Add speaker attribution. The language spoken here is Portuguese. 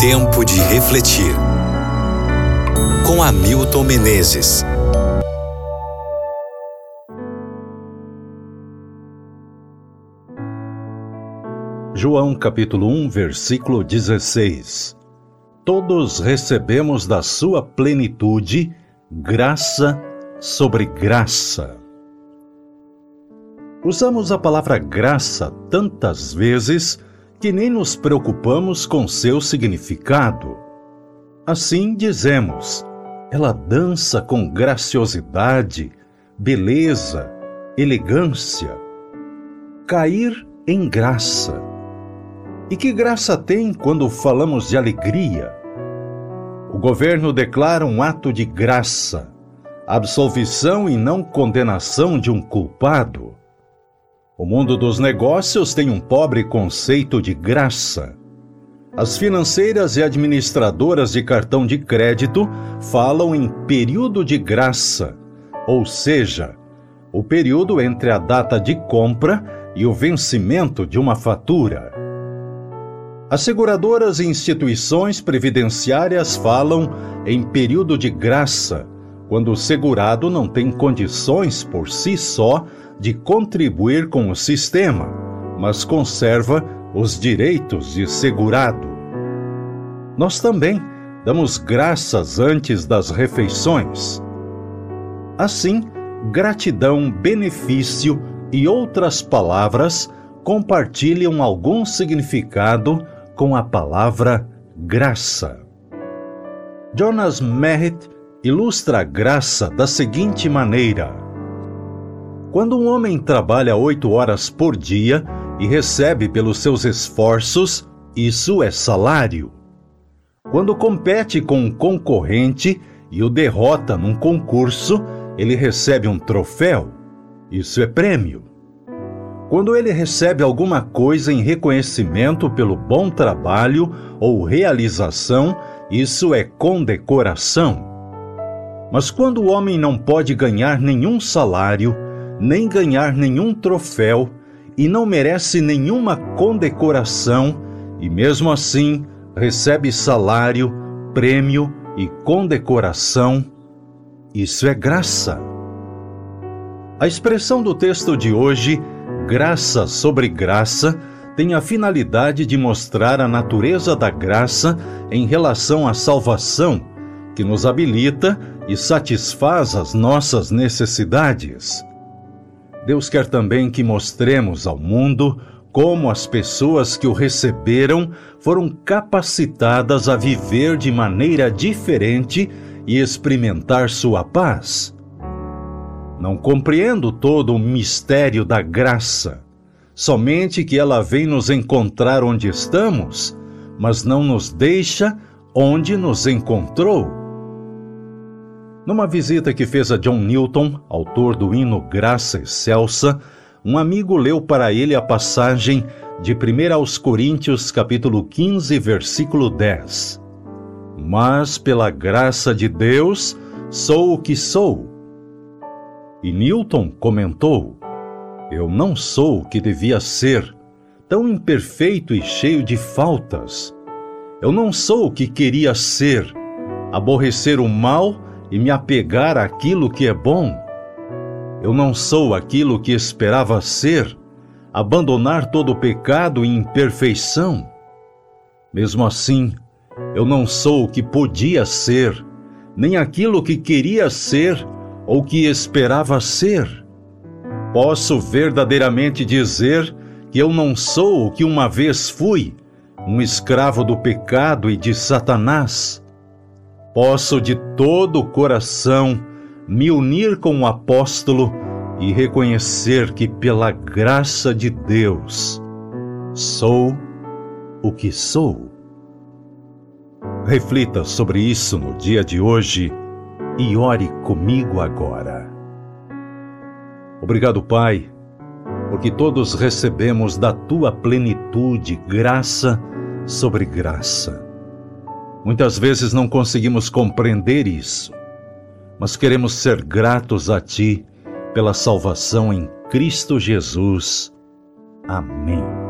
Speaker 1: Tempo de refletir. Com Hamilton Menezes.
Speaker 2: João capítulo 1, versículo 16. Todos recebemos da sua plenitude graça sobre graça. Usamos a palavra graça tantas vezes que nem nos preocupamos com seu significado. Assim dizemos, ela dança com graciosidade, beleza, elegância. Cair em graça. E que graça tem quando falamos de alegria? O governo declara um ato de graça, absolvição e não condenação de um culpado. O mundo dos negócios tem um pobre conceito de graça. As financeiras e administradoras de cartão de crédito falam em período de graça, ou seja, o período entre a data de compra e o vencimento de uma fatura. As seguradoras e instituições previdenciárias falam em período de graça, quando o segurado não tem condições por si só de contribuir com o sistema, mas conserva os direitos de segurado. Nós também damos graças antes das refeições. Assim, gratidão, benefício e outras palavras compartilham algum significado com a palavra graça. Jonas Merritt ilustra a graça da seguinte maneira: quando um homem trabalha 8 horas por dia e recebe pelos seus esforços, isso é salário. Quando compete com um concorrente e o derrota num concurso, ele recebe um troféu. Isso é prêmio. Quando ele recebe alguma coisa em reconhecimento pelo bom trabalho ou realização, isso é condecoração. Mas quando o homem não pode ganhar nenhum salário, nem ganhar nenhum troféu, e não merece nenhuma condecoração, e mesmo assim recebe salário, prêmio e condecoração, isso é graça. A expressão do texto de hoje, graça sobre graça, tem a finalidade de mostrar a natureza da graça em relação à salvação, que nos habilita e satisfaz as nossas necessidades. Deus quer também que mostremos ao mundo como as pessoas que o receberam foram capacitadas a viver de maneira diferente e experimentar sua paz. Não compreendo todo o mistério da graça, somente que ela vem nos encontrar onde estamos, mas não nos deixa onde nos encontrou. Numa visita que fez a John Newton, autor do hino Graça Excelsa, um amigo leu para ele a passagem de 1 aos Coríntios, capítulo 15, versículo 10. Mas pela graça de Deus sou o que sou. E Newton comentou: eu não sou o que devia ser, tão imperfeito e cheio de faltas. Eu não sou o que queria ser, aborrecer o mal e me apegar àquilo que é bom. Eu não sou aquilo que esperava ser, abandonar todo o pecado e imperfeição. Mesmo assim, eu não sou o que podia ser, nem aquilo que queria ser ou que esperava ser. Posso verdadeiramente dizer que eu não sou o que uma vez fui, um escravo do pecado e de Satanás. Posso de todo o coração me unir com o apóstolo e reconhecer que pela graça de Deus sou o que sou. Reflita sobre isso no dia de hoje e ore comigo agora. Obrigado, Pai, porque todos recebemos da Tua plenitude graça sobre graça. Muitas vezes não conseguimos compreender isso, mas queremos ser gratos a Ti pela salvação em Cristo Jesus. Amém.